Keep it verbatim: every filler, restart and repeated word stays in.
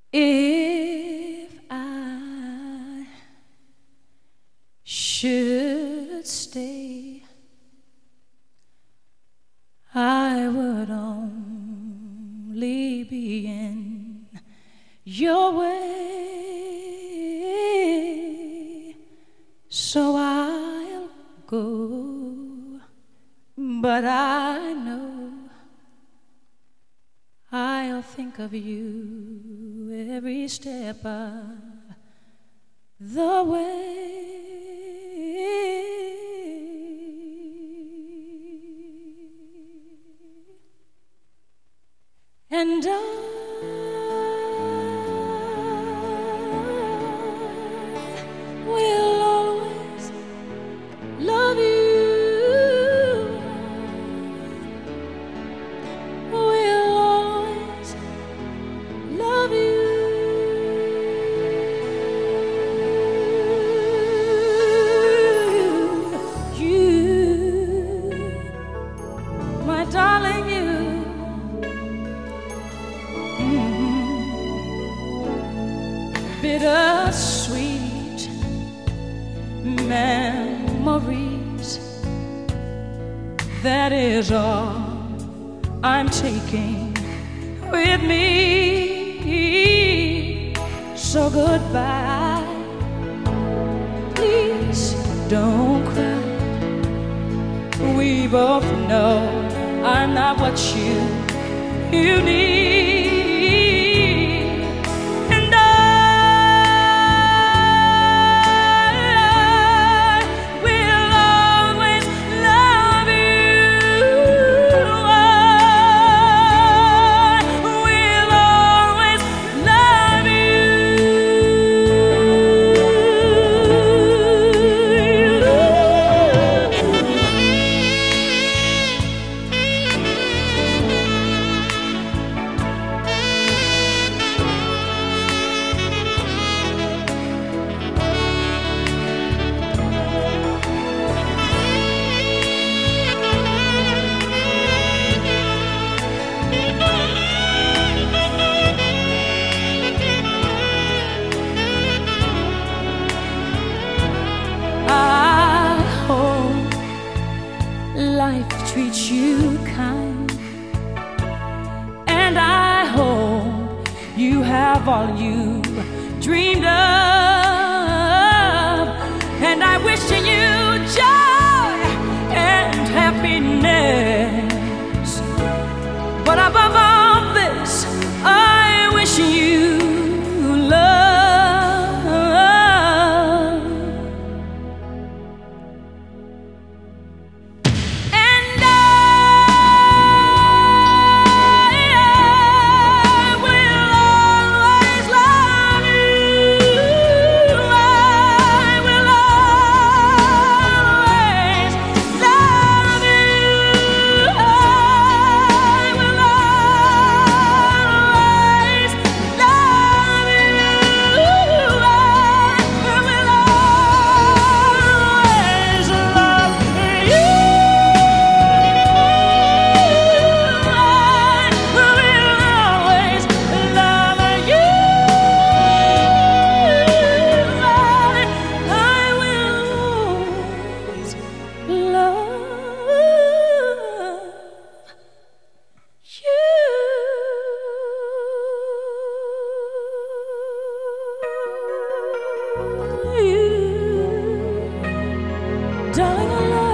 If I should stay, I would only be in your way, so I'll go, but I know I'll think of you every step of the way. And I will always love you. Bittersweet memories, that is all I'm taking with me. So goodbye, please don't cry. We both know I'm not what you, you need. Life treats you kind, and I hope you have all you dreamed of, and I wish you joy and happiness, but above all this I wish you love. Darling, I love